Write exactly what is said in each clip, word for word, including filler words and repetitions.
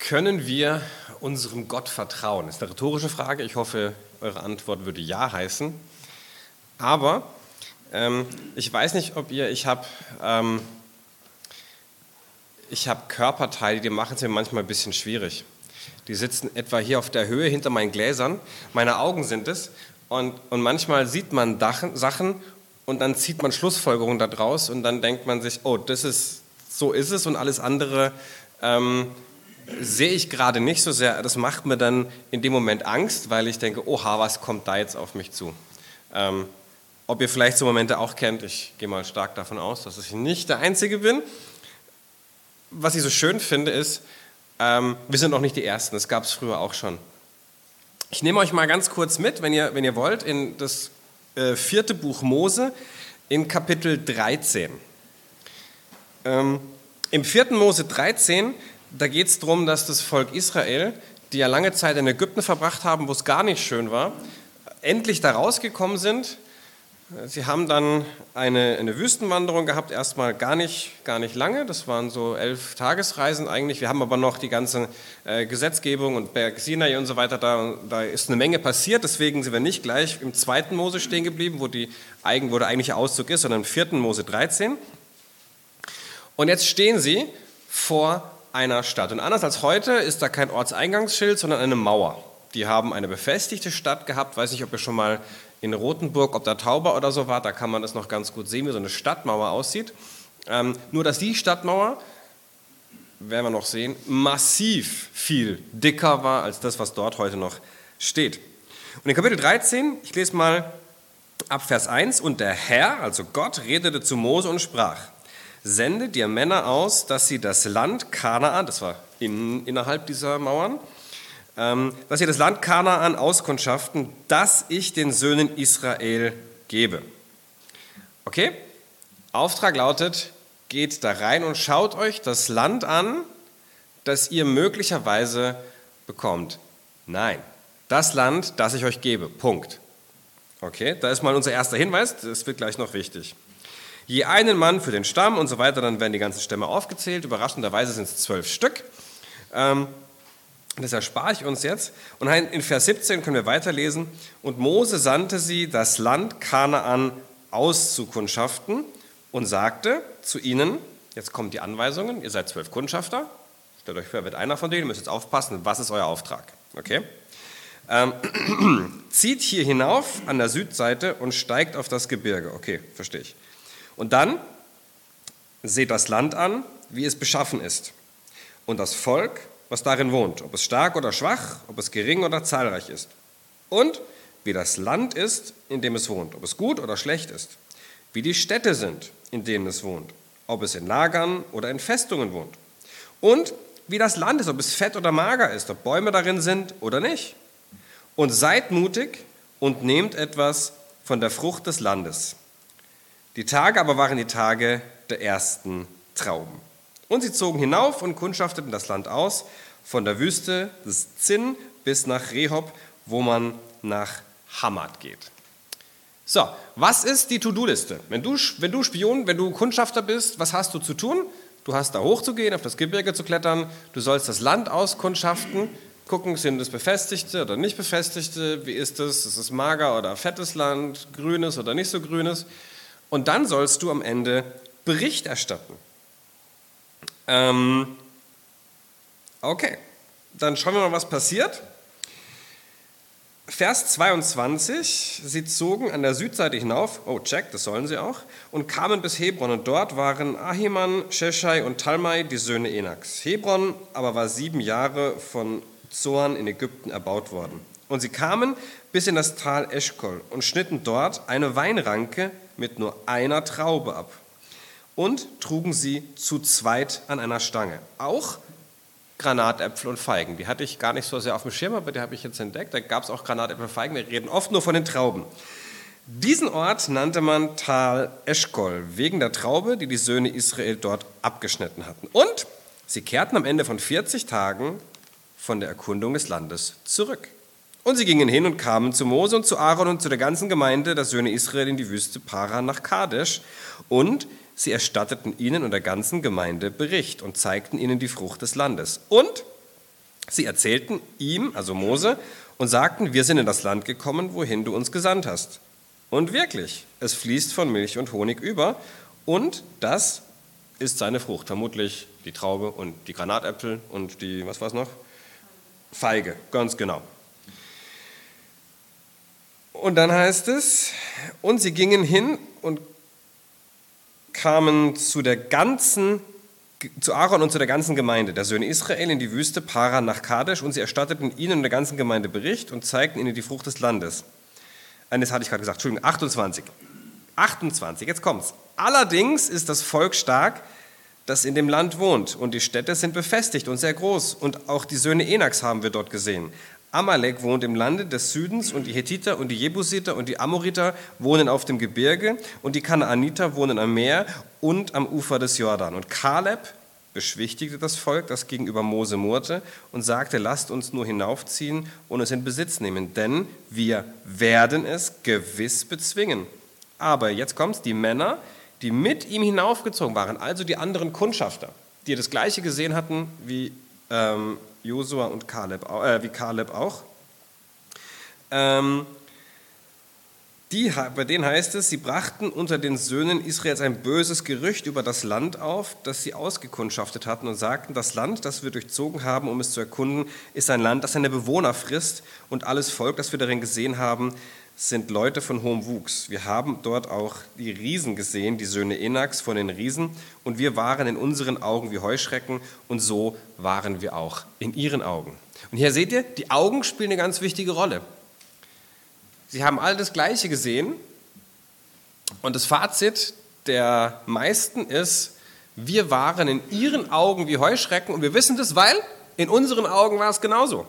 Können wir unserem Gott vertrauen? Das ist eine rhetorische Frage. Ich hoffe, eure Antwort würde Ja heißen. Aber ähm, ich weiß nicht, ob ihr, ich habe ähm, ich hab Körperteile, die machen es mir manchmal ein bisschen schwierig. Die sitzen etwa hier auf der Höhe hinter meinen Gläsern. Meine Augen sind es. Und, und manchmal sieht man Dachen, Sachen und dann zieht man Schlussfolgerungen daraus und dann denkt man sich, oh, das ist, so ist es und alles andere ähm, sehe ich gerade nicht so sehr. Das macht mir dann in dem Moment Angst, weil ich denke, oha, was kommt da jetzt auf mich zu? Ähm, ob ihr vielleicht so Momente auch kennt, ich gehe mal stark davon aus, dass ich nicht der Einzige bin. Was ich so schön finde ist, ähm, wir sind noch nicht die Ersten, das gab es früher auch schon. Ich nehme euch mal ganz kurz mit, wenn ihr, wenn ihr wollt, in das äh, vierte Buch Mose, in Kapitel dreizehn. Ähm, Im vierten Mose dreizehn, da geht es darum, dass das Volk Israel, die ja lange Zeit in Ägypten verbracht haben, wo es gar nicht schön war, endlich da rausgekommen sind. Sie haben dann eine, eine Wüstenwanderung gehabt, erstmal gar nicht, gar nicht lange, das waren so elf Tagesreisen eigentlich. Wir haben aber noch die ganze äh, Gesetzgebung und Berg Sinai und so weiter, da, da ist eine Menge passiert, deswegen sind wir nicht gleich im zweiten Mose stehen geblieben, wo, die, wo der eigentliche Auszug ist, sondern im vierten Mose dreizehn. Und jetzt stehen sie vor einer Stadt. Und anders als heute ist da kein Ortseingangsschild, sondern eine Mauer. Die haben eine befestigte Stadt gehabt, weiß nicht, ob ihr schon mal in Rothenburg, ob da Tauber oder so war, da kann man das noch ganz gut sehen, wie so eine Stadtmauer aussieht. Ähm, nur, dass die Stadtmauer, werden wir noch sehen, massiv viel dicker war als das, was dort heute noch steht. Und in Kapitel dreizehn, ich lese mal ab Vers eins, und der Herr, also Gott, redete zu Mose und sprach: Sende dir Männer aus, dass sie das Land Kanaan, das war in, innerhalb dieser Mauern, dass sie das Land Kanaan auskundschaften, das ich den Söhnen Israel gebe. Okay? Auftrag lautet, geht da rein und schaut euch das Land an, das ihr möglicherweise bekommt. Nein, das Land, das ich euch gebe. Punkt. Okay, da ist mal unser erster Hinweis, das wird gleich noch wichtig. Je einen Mann für den Stamm und so weiter, dann werden die ganzen Stämme aufgezählt. Überraschenderweise sind es zwölf Stück. Ähm, Das erspare ich uns jetzt. Und in Vers siebzehn können wir weiterlesen. Und Mose sandte sie, das Land Kanaan auszukundschaften und sagte zu ihnen, jetzt kommen die Anweisungen, ihr seid zwölf Kundschafter, stellt euch vor, wird einer von denen, ihr müsst jetzt aufpassen, was ist euer Auftrag? Okay? Ähm, zieht hier hinauf an der Südseite und steigt auf das Gebirge. Okay, verstehe ich. Und dann seht das Land an, wie es beschaffen ist. Und das Volk, was darin wohnt, ob es stark oder schwach, ob es gering oder zahlreich ist. Und wie das Land ist, in dem es wohnt, ob es gut oder schlecht ist. Wie die Städte sind, in denen es wohnt, ob es in Lagern oder in Festungen wohnt. Und wie das Land ist, ob es fett oder mager ist, ob Bäume darin sind oder nicht. Und seid mutig und nehmt etwas von der Frucht des Landes. Die Tage aber waren die Tage der ersten Trauben. Und sie zogen hinauf und kundschafteten das Land aus, von der Wüste des Zin bis nach Rehob, wo man nach Hamad geht. So, was ist die To-Do-Liste? Wenn du, wenn du Spion, wenn du Kundschafter bist, was hast du zu tun? Du hast da hochzugehen, auf das Gebirge zu klettern, du sollst das Land auskundschaften, gucken, sind es befestigte oder nicht befestigte, wie ist es, ist es mager oder fettes Land, grünes oder nicht so grünes. Und dann sollst du am Ende Bericht erstatten. Ähm, okay, dann schauen wir mal, was passiert. Vers zweiundzwanzig, sie zogen an der Südseite hinauf, oh check, das sollen sie auch, und kamen bis Hebron, und dort waren Ahiman, Sheshai und Talmai, die Söhne Enaks. Hebron aber war sieben Jahre von Zoan in Ägypten erbaut worden. Und sie kamen bis in das Tal Eschkol und schnitten dort eine Weinranke mit nur einer Traube ab. Und trugen sie zu zweit an einer Stange. Auch Granatäpfel und Feigen. Die hatte ich gar nicht so sehr auf dem Schirm, aber die habe ich jetzt entdeckt. Da gab es auch Granatäpfel und Feigen. Wir reden oft nur von den Trauben. Diesen Ort nannte man Tal Eschkol, wegen der Traube, die die Söhne Israel dort abgeschnitten hatten. Und sie kehrten am Ende von vierzig Tagen von der Erkundung des Landes zurück. Und sie gingen hin und kamen zu Mose und zu Aaron und zu der ganzen Gemeinde der Söhne Israel in die Wüste Paran nach Kadesh. Und sie erstatteten ihnen und der ganzen Gemeinde Bericht und zeigten ihnen die Frucht des Landes. Und Sie erzählten ihm, also Mose, und sagten, wir sind in das Land gekommen, wohin du uns gesandt hast. Und wirklich, es fließt von Milch und Honig über und das ist seine Frucht. Vermutlich die Traube und die Granatäpfel und die, was war es noch? Feige, ganz genau. Und dann heißt es, und sie gingen hin und kamen zu der ganzen, zu Aaron und zu der ganzen Gemeinde, der Söhne Israel, in die Wüste Paran nach Kadesh, und sie erstatteten ihnen und der ganzen Gemeinde Bericht und zeigten ihnen die Frucht des Landes. Das hatte ich gerade gesagt, Entschuldigung, achtundzwanzig. achtundzwanzig, jetzt kommt's. Allerdings ist das Volk stark, das in dem Land wohnt, und die Städte sind befestigt und sehr groß, und auch die Söhne Enaks haben wir dort gesehen. Amalek wohnt im Lande des Südens, und die Hethiter und die Jebusiter und die Amoriter wohnen auf dem Gebirge, und die Kanaaniter wohnen am Meer und am Ufer des Jordan. Und Kaleb beschwichtigte das Volk, das gegenüber Mose murrte, und sagte, lasst uns nur hinaufziehen und es in Besitz nehmen, denn wir werden es gewiss bezwingen. Aber jetzt kommt's, die Männer, die mit ihm hinaufgezogen waren, also die anderen Kundschafter, die das Gleiche gesehen hatten wie ähm, Josua und Kaleb, äh, wie Kaleb auch, ähm, Die, bei denen heißt es, sie brachten unter den Söhnen Israels ein böses Gerücht über das Land auf, das sie ausgekundschaftet hatten, und sagten, das Land, das wir durchzogen haben, um es zu erkunden, ist ein Land, das seine Bewohner frisst, und alles Volk, das wir darin gesehen haben, sind Leute von hohem Wuchs. Wir haben dort auch die Riesen gesehen, die Söhne Enaks von den Riesen, und wir waren in unseren Augen wie Heuschrecken, und so waren wir auch in ihren Augen. Und hier seht ihr, die Augen spielen eine ganz wichtige Rolle. Sie haben alle das Gleiche gesehen, und das Fazit der meisten ist, wir waren in ihren Augen wie Heuschrecken, und wir wissen das, weil in unseren Augen war es genauso.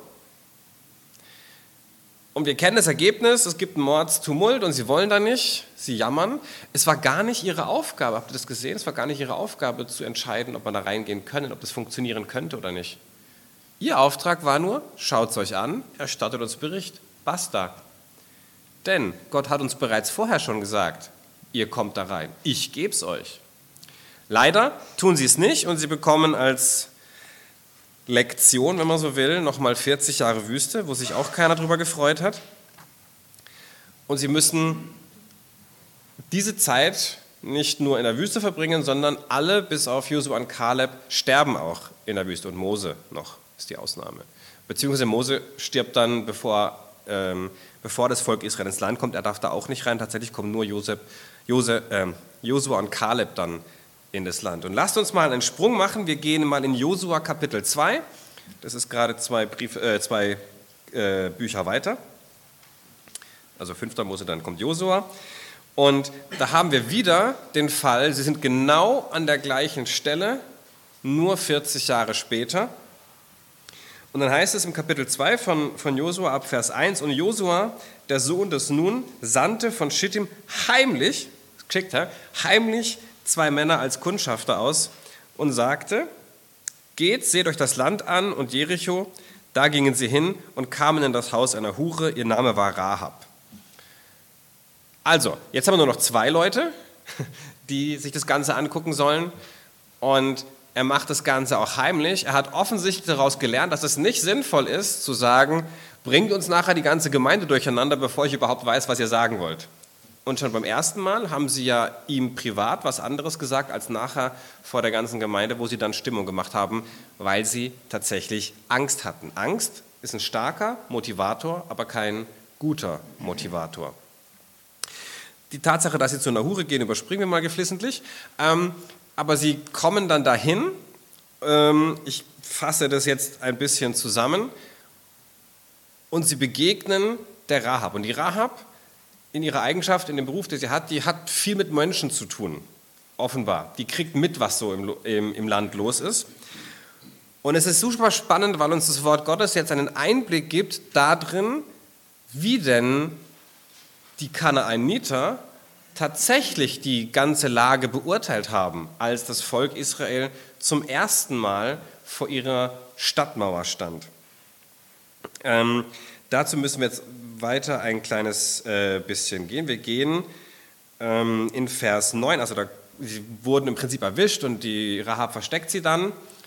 Und wir kennen das Ergebnis, es gibt einen Mordstumult und sie wollen da nicht, sie jammern. Es war gar nicht ihre Aufgabe, habt ihr das gesehen? Es war gar nicht ihre Aufgabe zu entscheiden, ob man da reingehen können, ob das funktionieren könnte oder nicht. Ihr Auftrag war nur, schaut es euch an, erstattet uns Bericht, basta. Denn Gott hat uns bereits vorher schon gesagt, ihr kommt da rein, ich gebe es euch. Leider tun sie es nicht, und sie bekommen als Lektion, wenn man so will, nochmal vierzig Jahre Wüste, wo sich auch keiner drüber gefreut hat. Und sie müssen diese Zeit nicht nur in der Wüste verbringen, sondern alle, bis auf Josua und Kaleb, sterben auch in der Wüste. Und Mose noch ist die Ausnahme. Beziehungsweise Mose stirbt dann, bevor, ähm, bevor das Volk Israel ins Land kommt. Er darf da auch nicht rein. Tatsächlich kommen nur Josef, Josef, ähm, Josua und Kaleb dann in das Land. Und lasst uns mal einen Sprung machen. Wir gehen mal in Josua Kapitel zwei. Das ist gerade zwei, Brief, äh, zwei äh, Bücher weiter. Also fünfter Mose, dann kommt Josua. Und da haben wir wieder den Fall, sie sind genau an der gleichen Stelle, nur vierzig Jahre später. Und dann heißt es im Kapitel zwei von, von Josua ab Vers eins, und Josua, der Sohn des Nun, sandte von Schittim heimlich, geschickt, heimlich zwei Männer als Kundschafter aus und sagte, geht, seht euch das Land an und Jericho. Da gingen sie hin und kamen in das Haus einer Hure, ihr Name war Rahab. Also, jetzt haben wir nur noch zwei Leute, die sich das Ganze angucken sollen, und er macht das Ganze auch heimlich. Er hat offensichtlich daraus gelernt, dass es nicht sinnvoll ist, zu sagen, bringt uns nachher die ganze Gemeinde durcheinander, bevor ich überhaupt weiß, was ihr sagen wollt. Und schon beim ersten Mal haben sie ja ihm privat was anderes gesagt als nachher vor der ganzen Gemeinde, wo sie dann Stimmung gemacht haben, weil sie tatsächlich Angst hatten. Angst ist ein starker Motivator, aber kein guter Motivator. Die Tatsache, dass sie zu einer Hure gehen, überspringen wir mal geflissentlich. Ähm, aber sie kommen dann dahin. Ähm, ich fasse das jetzt ein bisschen zusammen. Und sie begegnen der Rahab. Und die Rahab, in ihrer Eigenschaft, in dem Beruf, den sie hat, die hat viel mit Menschen zu tun, offenbar. Die kriegt mit, was so im, im, im Land los ist. Und es ist super spannend, weil uns das Wort Gottes jetzt einen Einblick gibt darin, wie denn die Kanaaniter tatsächlich die ganze Lage beurteilt haben, als das Volk Israel zum ersten Mal vor ihrer Stadtmauer stand. Ähm, dazu müssen wir jetzt weiter ein kleines äh, bisschen gehen. Wir gehen ähm, in Vers neun, also da, sie wurden im Prinzip erwischt und die Rahab versteckt sie dann.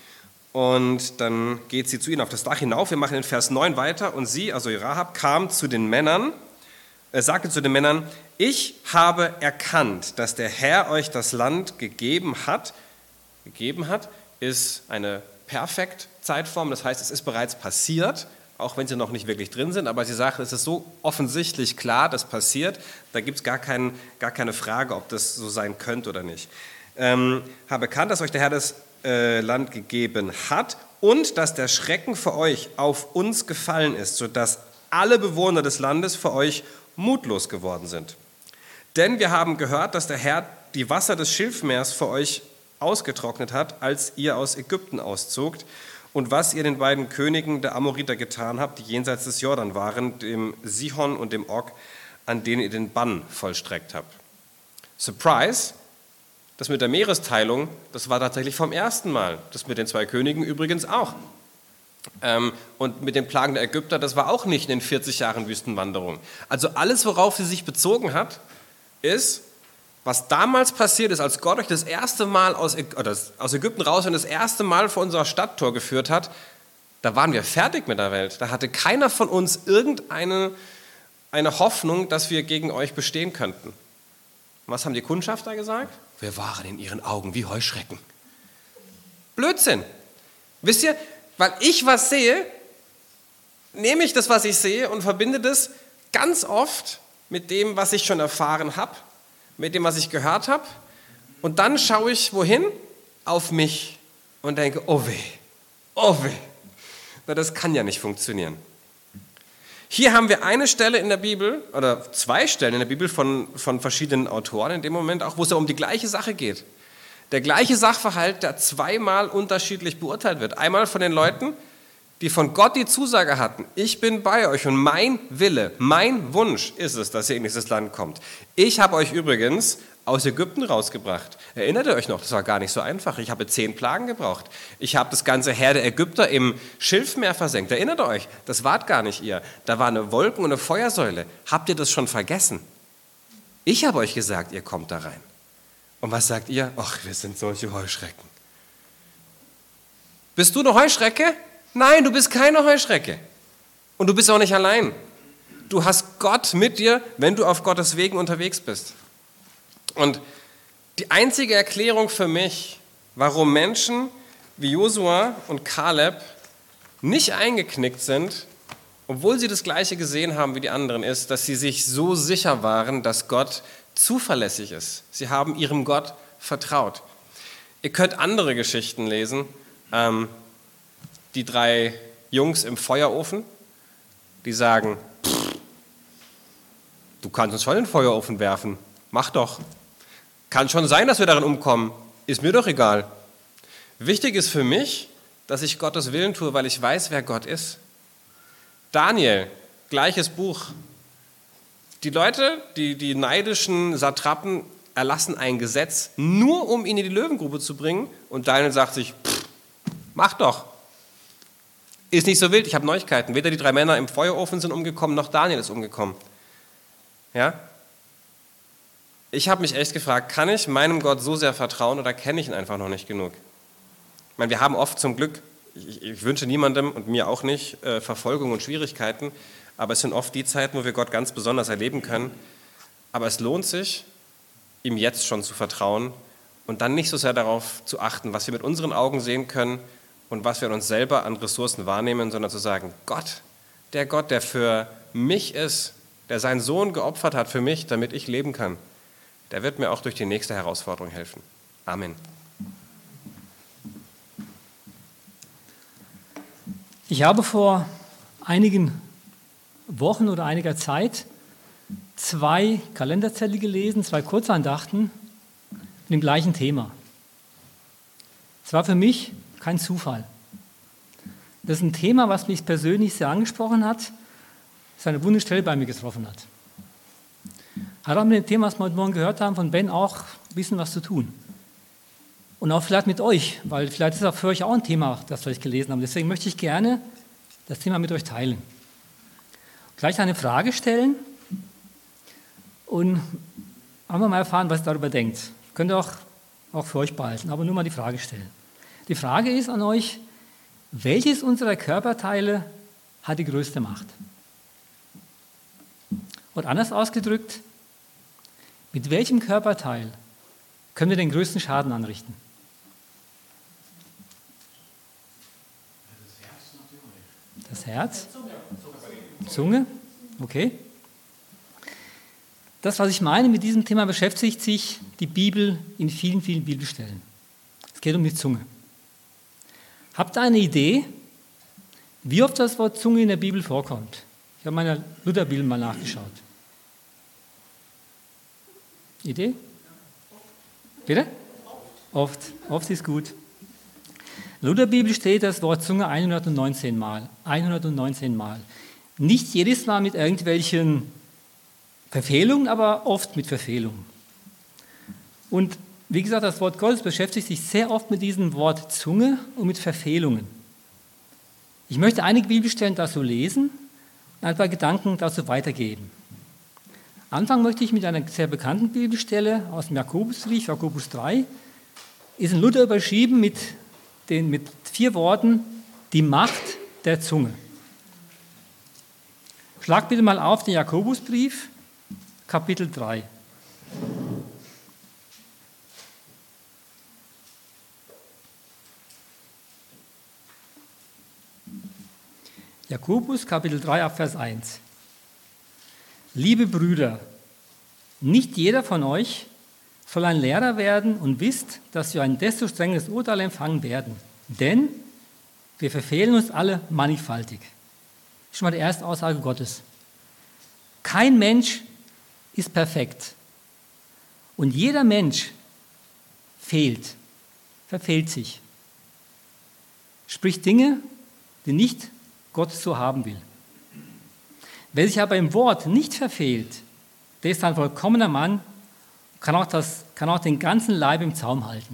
Und dann geht sie zu ihnen auf das Dach hinauf. Wir machen in Vers neun weiter. Und sie, also Rahab, kam zu den Männern, er sagte zu den Männern, ich habe erkannt, dass der Herr euch das Land gegeben hat. Gegeben hat ist eine Perfektzeitform, das heißt, es ist bereits passiert, auch wenn sie noch nicht wirklich drin sind, aber sie sagt, es ist so offensichtlich klar, das passiert, da gibt es gar, kein, gar keine Frage, ob das so sein könnte oder nicht. Ähm, habe erkannt, dass euch der Herr das äh, Land gegeben hat und dass der Schrecken für euch auf uns gefallen ist, sodass alle Bewohner des Landes für euch mutlos geworden sind. Denn wir haben gehört, dass der Herr die Wasser des Schilfmeers für euch ausgetrocknet hat, als ihr aus Ägypten auszogt und was ihr den beiden Königen der Amoriter getan habt, die jenseits des Jordan waren, dem Sihon und dem Og, an denen ihr den Bann vollstreckt habt. Surprise, das mit der Meeresteilung, das war tatsächlich vom ersten Mal. Das mit den zwei Königen übrigens auch. Ähm, und mit den Plagen der Ägypter, das war auch nicht in den vierzig Jahren Wüstenwanderung. Also alles, worauf sie sich bezogen hat, ist, was damals passiert ist, als Gott euch das erste Mal aus, oder aus Ägypten raus und das erste Mal vor unser Stadttor geführt hat, da waren wir fertig mit der Welt. Da hatte keiner von uns irgendeine eine Hoffnung, dass wir gegen euch bestehen könnten. Was haben die Kundschafter gesagt? Wir waren in ihren Augen wie Heuschrecken. Blödsinn. Wisst ihr, weil ich was sehe, nehme ich das, was ich sehe und verbinde das ganz oft mit dem, was ich schon erfahren habe, mit dem, was ich gehört habe. Und dann schaue ich wohin? Auf mich und denke, oh weh, oh weh. Na, das kann ja nicht funktionieren. Hier haben wir eine Stelle in der Bibel, oder zwei Stellen in der Bibel von, von verschiedenen Autoren in dem Moment auch, wo es ja um die gleiche Sache geht. Der gleiche Sachverhalt, der zweimal unterschiedlich beurteilt wird. Einmal von den Leuten, die von Gott die Zusage hatten, ich bin bei euch und mein Wille, mein Wunsch ist es, dass ihr in dieses Land kommt. Ich habe euch übrigens aus Ägypten rausgebracht. Erinnert ihr euch noch, das war gar nicht so einfach. Ich habe zehn Plagen gebraucht. Ich habe das ganze Heer der Ägypter im Schilfmeer versenkt. Erinnert ihr euch, das wart gar nicht ihr. Da war eine Wolken- und eine Feuersäule. Habt ihr das schon vergessen? Ich habe euch gesagt, ihr kommt da rein. Und was sagt ihr? Ach, wir sind solche Heuschrecken. Bist du eine Heuschrecke? Nein, du bist keine Heuschrecke. Und du bist auch nicht allein. Du hast Gott mit dir, wenn du auf Gottes Wegen unterwegs bist. Und die einzige Erklärung für mich, warum Menschen wie Josua und Kaleb nicht eingeknickt sind, obwohl sie das Gleiche gesehen haben wie die anderen, ist, dass sie sich so sicher waren, dass Gott zuverlässig ist. Sie haben ihrem Gott vertraut. Ihr könnt andere Geschichten lesen. Ähm, die drei Jungs im Feuerofen, die sagen, du kannst uns schon in den Feuerofen werfen, mach doch. Kann schon sein, dass wir darin umkommen, ist mir doch egal. Wichtig ist für mich, dass ich Gottes Willen tue, weil ich weiß, wer Gott ist. Daniel, gleiches Buch. Die Leute, die, die neidischen Satrapen, erlassen ein Gesetz, nur um ihn in die Löwengrube zu bringen. Und Daniel sagt sich, pff, mach doch. Ist nicht so wild, ich habe Neuigkeiten. Weder die drei Männer im Feuerofen sind umgekommen, noch Daniel ist umgekommen. Ja? Ich habe mich echt gefragt, kann ich meinem Gott so sehr vertrauen oder kenne ich ihn einfach noch nicht genug? Ich meine, wir haben oft zum Glück, ich, ich wünsche niemandem und mir auch nicht, äh, Verfolgung und Schwierigkeiten, aber es sind oft die Zeiten, wo wir Gott ganz besonders erleben können. Aber es lohnt sich, ihm jetzt schon zu vertrauen und dann nicht so sehr darauf zu achten, was wir mit unseren Augen sehen können und was wir an uns selber an Ressourcen wahrnehmen, sondern zu sagen, Gott, der Gott, der für mich ist, der seinen Sohn geopfert hat für mich, damit ich leben kann, der wird mir auch durch die nächste Herausforderung helfen. Amen. Ich habe vor einigen Wochen oder einiger Zeit zwei Kalenderzettel gelesen, zwei Kurzandachten mit dem gleichen Thema. Es war für mich kein Zufall. Das ist ein Thema, was mich persönlich sehr angesprochen hat, das eine wunde Stelle bei mir getroffen hat. Hat auch mit dem Thema, was wir heute Morgen gehört haben, von Ben auch ein bisschen was zu tun. Und auch vielleicht mit euch, weil vielleicht ist es auch für euch auch ein Thema, das wir euch gelesen haben. Deswegen möchte ich gerne das Thema mit euch teilen. Gleich eine Frage stellen und einfach mal erfahren, was ihr darüber denkt. Könnt ihr auch, auch für euch behalten, aber nur mal die Frage stellen. Die Frage ist an euch, welches unserer Körperteile hat die größte Macht? Und anders ausgedrückt, mit welchem Körperteil können wir den größten Schaden anrichten? Das Herz? Zunge? Okay. Das, was ich meine, mit diesem Thema beschäftigt sich die Bibel in vielen, vielen Bibelstellen. Es geht um die Zunge. Habt ihr eine Idee, wie oft das Wort Zunge in der Bibel vorkommt? Ich habe meine Lutherbibel mal nachgeschaut. Idee? Bitte? Oft. Oft ist gut. In der Lutherbibel steht das Wort Zunge hundertneunzehn Mal. hundertneunzehn Mal. Nicht jedes Mal mit irgendwelchen Verfehlungen, aber oft mit Verfehlungen. Und wie gesagt, das Wort Gottes beschäftigt sich sehr oft mit diesem Wort Zunge und mit Verfehlungen. Ich möchte einige Bibelstellen dazu lesen und ein paar Gedanken dazu weitergeben. Anfangen möchte ich mit einer sehr bekannten Bibelstelle aus dem Jakobusbrief, Jakobus drei. Ist in Luther überschrieben mit, den, mit vier Worten, die Macht der Zunge. Schlag bitte mal auf den Jakobusbrief, Kapitel drei. Jakobus, Kapitel drei, ab Vers eins. Liebe Brüder, nicht jeder von euch soll ein Lehrer werden und wisst, dass wir ein desto strengeres Urteil empfangen werden. Denn wir verfehlen uns alle mannigfaltig. Das ist schon mal die erste Aussage Gottes. Kein Mensch ist perfekt. Und jeder Mensch fehlt, verfehlt sich. Spricht Dinge, die nicht Gott so haben will. Wer sich aber im Wort nicht verfehlt, der ist ein vollkommener Mann, kann auch, das, kann auch den ganzen Leib im Zaum halten.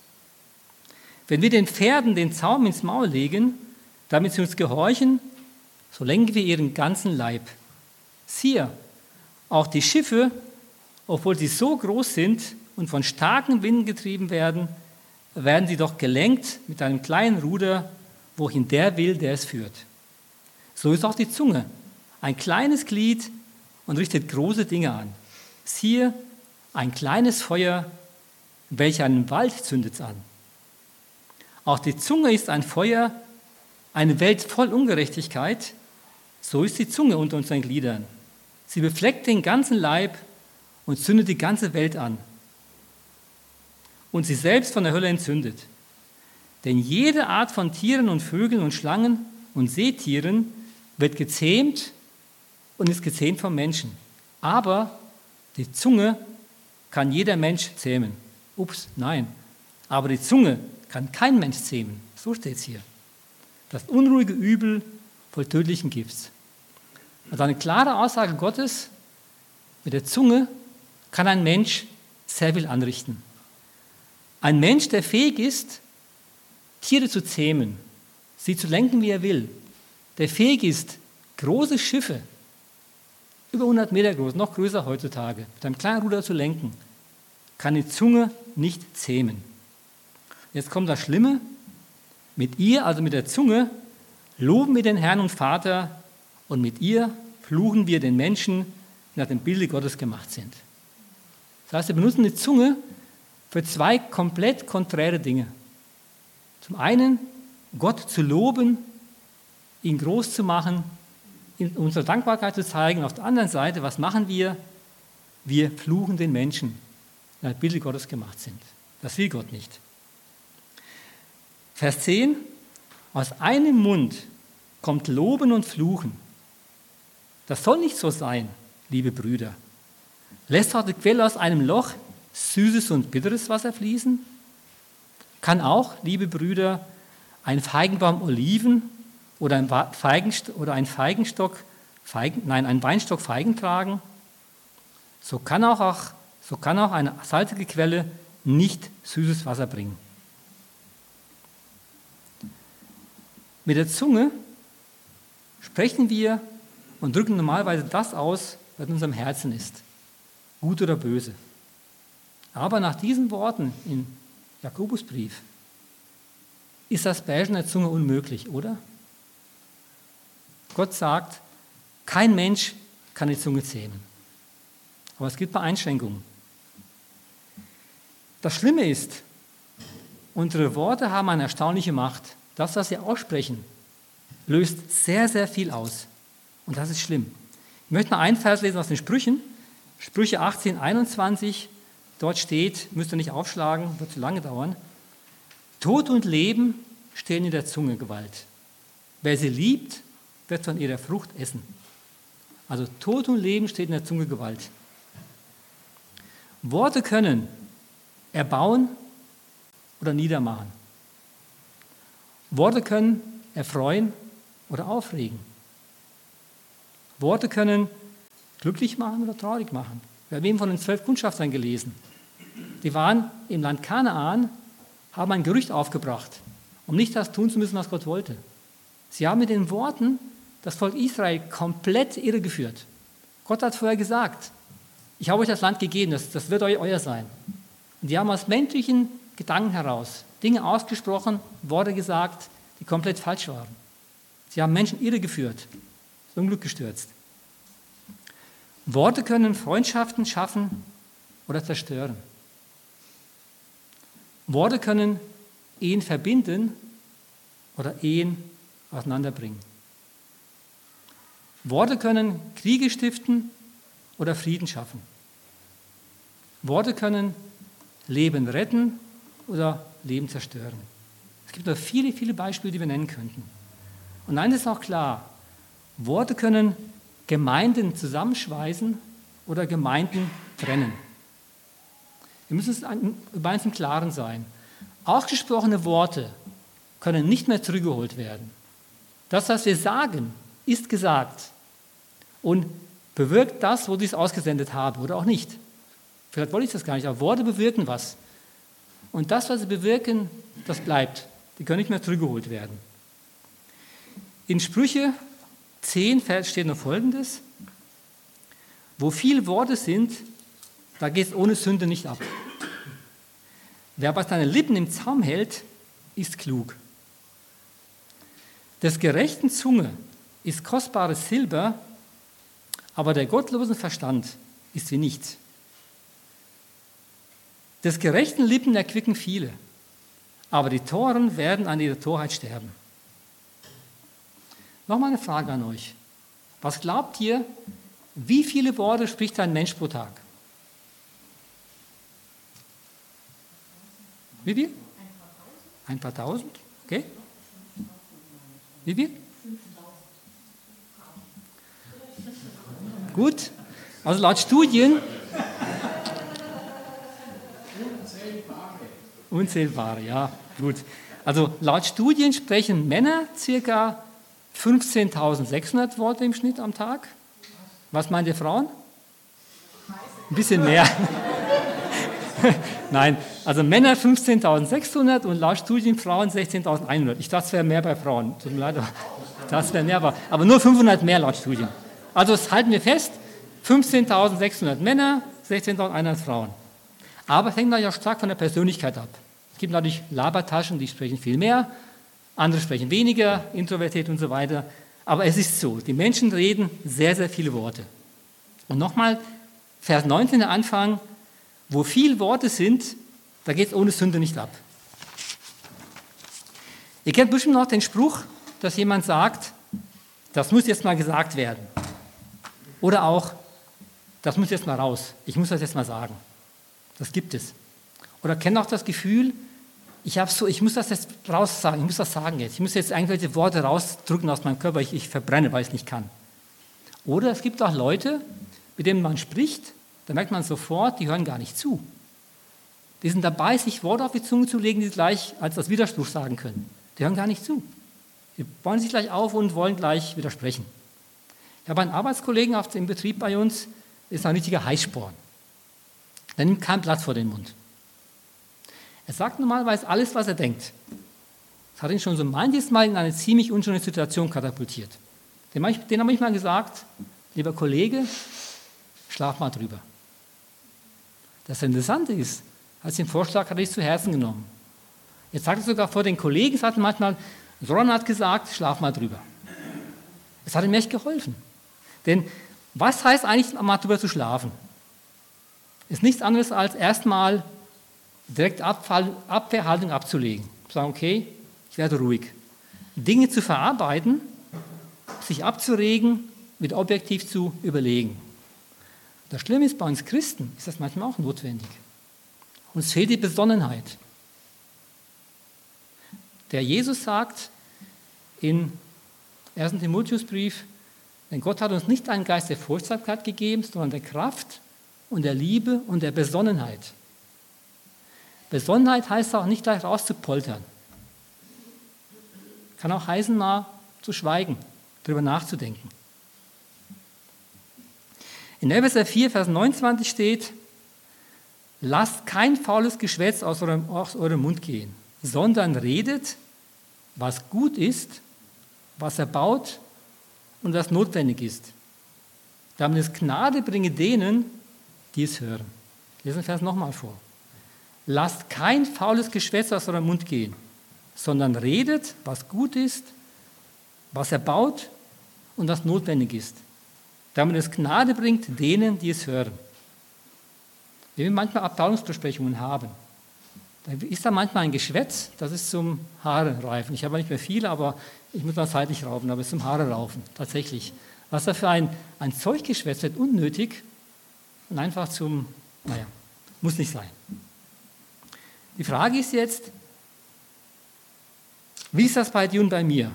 Wenn wir den Pferden den Zaum ins Maul legen, damit sie uns gehorchen, so lenken wir ihren ganzen Leib. Siehe, auch die Schiffe, obwohl sie so groß sind und von starken Winden getrieben werden, werden sie doch gelenkt mit einem kleinen Ruder, wohin der will, der es führt. So ist auch die Zunge. Ein kleines Glied und richtet große Dinge an. Siehe, ein kleines Feuer, welches einen Wald zündet an. Auch die Zunge ist ein Feuer, eine Welt voll Ungerechtigkeit. So ist die Zunge unter unseren Gliedern. Sie befleckt den ganzen Leib und zündet die ganze Welt an. Und sie selbst von der Hölle entzündet. Denn jede Art von Tieren und Vögeln und Schlangen und Seetieren wird gezähmt und ist gezähmt vom Menschen. Aber die Zunge kann jeder Mensch zähmen. Ups, nein. Aber die Zunge kann kein Mensch zähmen. So steht es hier. Das unruhige Übel voll tödlichen Gifts. Also eine klare Aussage Gottes, mit der Zunge kann ein Mensch sehr viel anrichten. Ein Mensch, der fähig ist, Tiere zu zähmen, sie zu lenken, wie er will, der fähig ist, große Schiffe, über hundert Meter groß, noch größer heutzutage, mit einem kleinen Ruder zu lenken, kann die Zunge nicht zähmen. Jetzt kommt das Schlimme, mit ihr, also mit der Zunge, loben wir den Herrn und Vater und mit ihr fluchen wir den Menschen, die nach dem Bilde Gottes gemacht sind. Das heißt, wir benutzen die Zunge für zwei komplett konträre Dinge. Zum einen, Gott zu loben, ihn groß zu machen, unsere Dankbarkeit zu zeigen. Auf der anderen Seite, was machen wir? Wir fluchen den Menschen, die nach dem Bilde Gottes gemacht sind. Das will Gott nicht. Vers zehn, aus einem Mund kommt Loben und Fluchen. Das soll nicht so sein, liebe Brüder. Lässt auch die Quelle aus einem Loch süßes und bitteres Wasser fließen? Kann auch, liebe Brüder, ein Feigenbaum Oliven oder ein, Feigenstock, oder ein Feigenstock, Feigen, nein, ein Weinstock Feigen tragen? So kann, auch, auch, so kann auch eine salzige Quelle nicht süßes Wasser bringen. Mit der Zunge sprechen wir und drücken normalerweise das aus, was in unserem Herzen ist, gut oder böse. Aber nach diesen Worten im Jakobusbrief ist das Beherrschen der Zunge unmöglich, oder? Gott sagt, kein Mensch kann die Zunge zähmen. Aber es gibt ein paar Einschränkungen. Das Schlimme ist, unsere Worte haben eine erstaunliche Macht. Das, was wir aussprechen, löst sehr, sehr viel aus. Und das ist schlimm. Ich möchte mal einen Vers lesen aus den Sprüchen. Sprüche achtzehn, einundzwanzig. Dort steht, müsst ihr nicht aufschlagen, wird zu lange dauern. Tod und Leben stehen in der Zunge Gewalt. Wer sie liebt, wird von ihrer Frucht essen. Also Tod und Leben steht in der Zunge Gewalt. Worte können erbauen oder niedermachen. Worte können erfreuen oder aufregen. Worte können glücklich machen oder traurig machen. Wir haben eben von den zwölf Kundschaftern gelesen. Die waren im Land Kanaan, haben ein Gerücht aufgebracht, um nicht das tun zu müssen, was Gott wollte. Sie haben mit den Worten das Volk Israel komplett irregeführt. Gott hat vorher gesagt, ich habe euch das Land gegeben, das, das wird euer sein. Und die haben aus menschlichen Gedanken heraus Dinge ausgesprochen, Worte gesagt, die komplett falsch waren. Sie haben Menschen irregeführt, ins Unglück gestürzt. Worte können Freundschaften schaffen oder zerstören. Worte können Ehen verbinden oder Ehen auseinanderbringen. Worte können Kriege stiften oder Frieden schaffen. Worte können Leben retten oder Leben zerstören. Es gibt noch viele, viele Beispiele, die wir nennen könnten. Und eines ist auch klar, Worte können Gemeinden zusammenschweißen oder Gemeinden trennen. Wir müssen uns über eins im Klaren sein. Ausgesprochene Worte können nicht mehr zurückgeholt werden. Das, was wir sagen, ist gesagt und bewirkt das, wo ich es ausgesendet habe oder auch nicht. Vielleicht wollte ich das gar nicht, aber Worte bewirken was. Und das, was sie bewirken, das bleibt. Die können nicht mehr zurückgeholt werden. In Sprüche zehn steht noch Folgendes: Wo viele Worte sind, da geht es ohne Sünde nicht ab. Wer aber seine Lippen im Zaum hält, ist klug. Des gerechten Zunge ist kostbares Silber, aber der gottlosen Verstand ist wie nichts. Des gerechten Lippen erquicken viele, aber die Toren werden an ihrer Torheit sterben. Nochmal eine Frage an euch. Was glaubt ihr, wie viele Worte spricht ein Mensch pro Tag? Wie viel? Ein paar tausend. Okay. Wie viel? Gut. Also laut Studien. Unzählbare, ja, gut. Also laut Studien sprechen Männer ca. fünfzehntausendsechshundert Worte im Schnitt am Tag. Was meint ihr Frauen? Ein bisschen mehr. Nein, also Männer fünfzehntausendsechshundert und laut Studien Frauen sechzehntausendeinhundert. Ich dachte, es wäre mehr bei Frauen. Tut mir leid, das wäre mehr, aber, aber nur fünfhundert mehr laut Studien. Also das halten wir fest, fünfzehntausendsechshundert Männer, sechzehntausendeinhundert Frauen. Aber es hängt natürlich auch stark von der Persönlichkeit ab. Es gibt natürlich Labertaschen, die sprechen viel mehr, andere sprechen weniger, introvertiert und so weiter. Aber es ist so, die Menschen reden sehr, sehr viele Worte. Und nochmal, Vers neunzehn, der Anfang, wo viel Worte sind, da geht es ohne Sünde nicht ab. Ihr kennt bestimmt noch den Spruch, dass jemand sagt, das muss jetzt mal gesagt werden. Oder auch, das muss jetzt mal raus, ich muss das jetzt mal sagen. Das gibt es. Oder kennt auch das Gefühl, ich, so, ich muss das jetzt raus sagen, ich muss das sagen jetzt. Ich muss jetzt irgendwelche Worte rausdrücken aus meinem Körper, ich, ich verbrenne, weil ich es nicht kann. Oder es gibt auch Leute, mit denen man spricht, da merkt man sofort, die hören gar nicht zu. Die sind dabei, sich Worte auf die Zunge zu legen, die sie gleich als das Widerspruch sagen können. Die hören gar nicht zu. Die bauen sich gleich auf und wollen gleich widersprechen. Ich habe einen Arbeitskollegen auf dem Betrieb bei uns, der ist ein richtiger Heißsporn. Der nimmt keinen Platz vor den Mund. Er sagt normalerweise alles, was er denkt. Das hat ihn schon so manches Mal in eine ziemlich unschöne Situation katapultiert. Den habe ich, den habe ich mal gesagt, lieber Kollege, schlaf mal drüber. Das Interessante ist, als den Vorschlag hatte ich zu Herzen genommen. Jetzt sagt er sogar vor den Kollegen, sagt er manchmal, Ron hat gesagt, schlaf mal drüber. Es hat ihm echt geholfen. Denn was heißt eigentlich, mal drüber zu schlafen? Ist nichts anderes als erstmal direkt Abfall, Abwehrhaltung abzulegen. Sagen, okay, ich werde ruhig. Dinge zu verarbeiten, sich abzuregen, wieder objektiv zu überlegen. Das Schlimme ist, bei uns Christen ist das manchmal auch notwendig. Uns fehlt die Besonnenheit. Der Jesus sagt in ersten Timotheusbrief, denn Gott hat uns nicht einen Geist der Furchtsamkeit gegeben, sondern der Kraft und der Liebe und der Besonnenheit. Besonnenheit heißt auch nicht gleich rauszupoltern. Kann auch heißen, mal zu schweigen, darüber nachzudenken. In Epheser vier, Vers neunundzwanzig steht, lasst kein faules Geschwätz aus eurem, aus eurem Mund gehen, sondern redet, was gut ist, was erbaut und was notwendig ist, damit es Gnade bringe denen, die es hören. Ich lese den Vers nochmal vor. Lasst kein faules Geschwätz aus eurem Mund gehen, sondern redet, was gut ist, was erbaut und was notwendig ist, damit es Gnade bringt denen, die es hören. Wenn wir manchmal Abteilungsbesprechungen haben, dann ist da manchmal ein Geschwätz, das ist zum Haare reifen. Ich habe nicht mehr viele, aber ich muss mal seitlich raufen, aber es ist zum Haare raufen, tatsächlich. Was da für ein, ein Zeuggeschwätz wird, unnötig und einfach zum, naja, muss nicht sein. Die Frage ist jetzt, wie ist das bei dir und bei mir?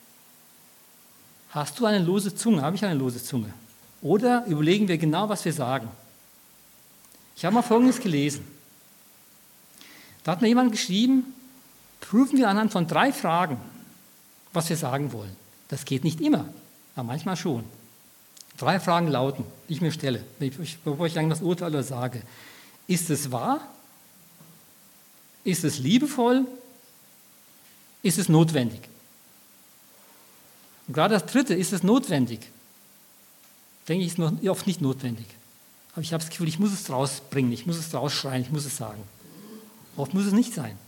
Hast du eine lose Zunge? Habe ich eine lose Zunge? Oder überlegen wir genau, was wir sagen? Ich habe mal Folgendes gelesen. Da hat mir jemand geschrieben, prüfen wir anhand von drei Fragen, was wir sagen wollen. Das geht nicht immer, aber manchmal schon. Drei Fragen lauten, die ich mir stelle, bevor ich irgendwas urteile oder sage. Ist es wahr? Ist es liebevoll? Ist es notwendig? Und gerade das Dritte, ist es notwendig? Denke ich, ist noch oft nicht notwendig. Aber ich habe das Gefühl, ich muss es rausbringen, ich muss es rausschreien, ich muss es sagen. Oft muss es nicht sein.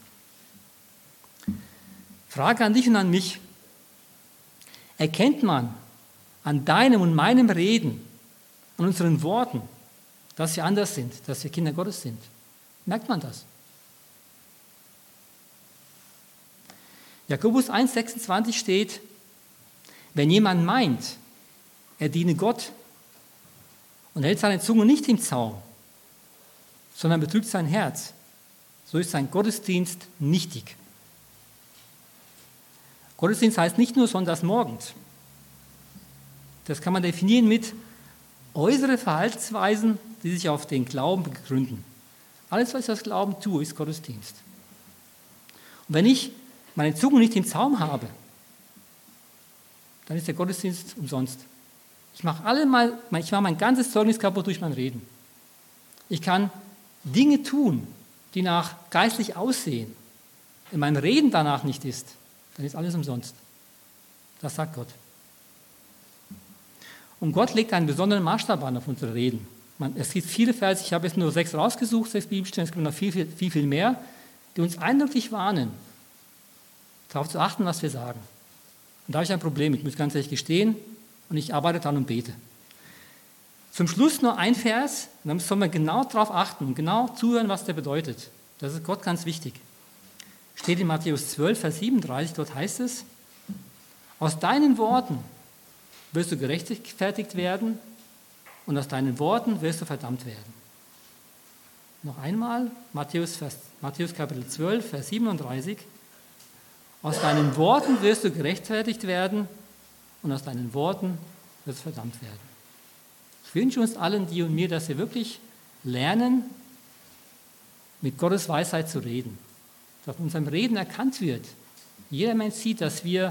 Frage an dich und an mich. Erkennt man an deinem und meinem Reden, an unseren Worten, dass wir anders sind, dass wir Kinder Gottes sind? Merkt man das? Jakobus eins sechsundzwanzig steht, wenn jemand meint, er diene Gott und hält seine Zunge nicht im Zaum, sondern betrügt sein Herz, so ist sein Gottesdienst nichtig. Gottesdienst heißt nicht nur Sonntagsmorgens. Das kann man definieren mit äußere Verhaltensweisen, die sich auf den Glauben begründen. Alles, was ich aus Glauben tue, ist Gottesdienst. Und wenn ich meine Zunge nicht im Zaum habe, dann ist der Gottesdienst umsonst. Ich mache alle mal, ich mache mein ganzes Zeugnis kaputt durch mein Reden. Ich kann Dinge tun, die nach geistlich aussehen. Wenn mein Reden danach nicht ist, dann ist alles umsonst. Das sagt Gott. Und Gott legt einen besonderen Maßstab an auf unsere Reden. Man, es gibt viele Verse, ich habe jetzt nur sechs rausgesucht, sechs Bibelstellen, es gibt noch viel, viel, viel, viel mehr, die uns eindrücklich warnen, darauf zu achten, was wir sagen. Und da habe ich ein Problem, ich muss ganz ehrlich gestehen, und ich arbeite dann und bete. Zum Schluss nur ein Vers, und dann soll man genau darauf achten und genau zuhören, was der bedeutet. Das ist Gott ganz wichtig. Steht in Matthäus zwölf, Vers siebenunddreißig, dort heißt es, aus deinen Worten wirst du gerechtfertigt werden und aus deinen Worten wirst du verdammt werden. Noch einmal, Matthäus, Vers, Matthäus Kapitel zwölf, Vers siebenunddreißig, aus deinen Worten wirst du gerechtfertigt werden und aus deinen Worten wirst du verdammt werden. Ich wünsche uns allen, dir und mir, dass wir wirklich lernen, mit Gottes Weisheit zu reden. Dass in unserem Reden erkannt wird. Jeder Mensch sieht, dass wir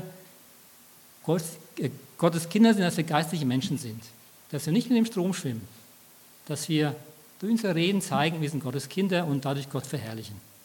Gottes Kinder sind, dass wir geistliche Menschen sind. Dass wir nicht mit dem Strom schwimmen. Dass wir durch unser Reden zeigen, wir sind Gottes Kinder und dadurch Gott verherrlichen.